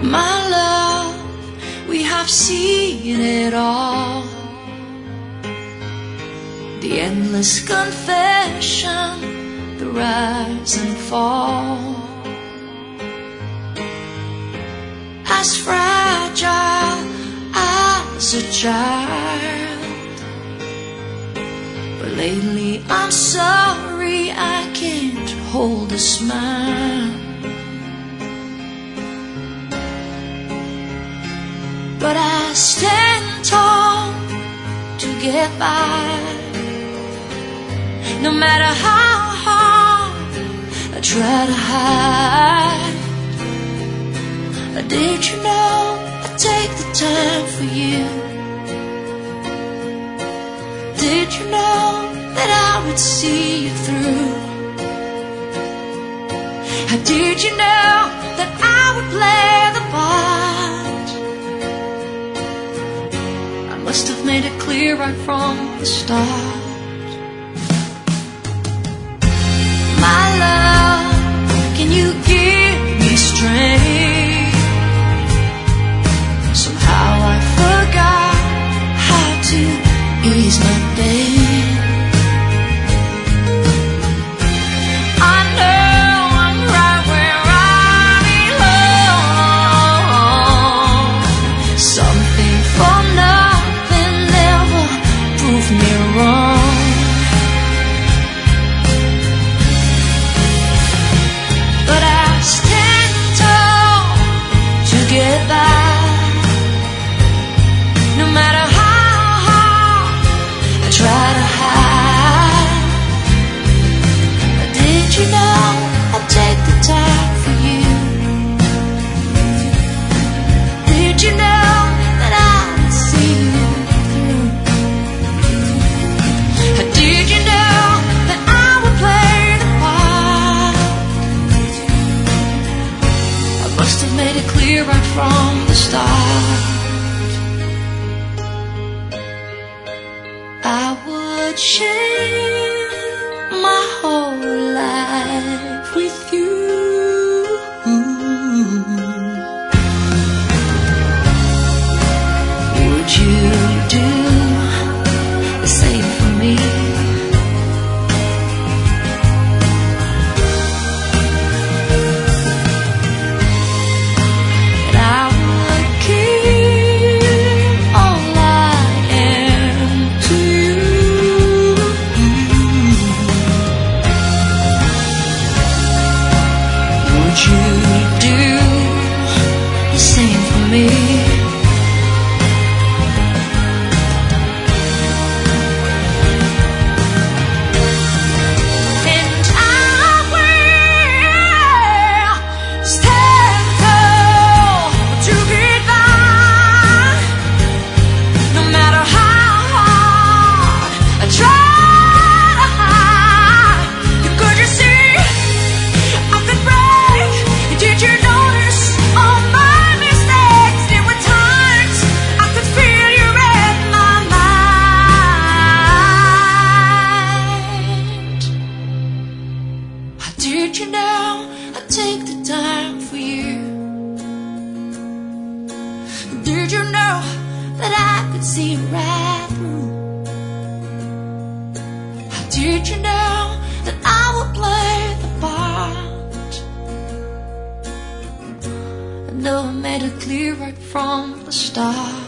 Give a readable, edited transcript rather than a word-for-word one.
My love, we have seen it all. The endless confession, the rise and fall. As fragile as a child, but lately I'm sorry I can't hold a smile. But I stand tall to get by, no matter how hard I try to hide. Did you know I'd take the time for you? Did you know that I would see you through? Did you know that I would play the part? I must have made it clear right from the start. My love, can you give me strength? Somehow I forgot how to ease my pain. I know I'm right where I belong. Something for nothing never proved me wrong. But I stand tall to get by. No matter how hard I try to hide. Did you know I'll take the time for you? Did you know that I would see you through? Did you know that I would play the part? I must have made it clear right from the start. I would share my whole life with you. Would you do the same for me? And I would give all I am to you. Would you do the same for me? And I will stand tall to get by, no matter how hard I try to hide. Could you see I could break? Did you notice all my mistakes? There were times I could feel you in my mind. Did you know I'd take the time for you? Did you know that I could see right through? Did you know that I would play the part? I know I made it clear right from the start.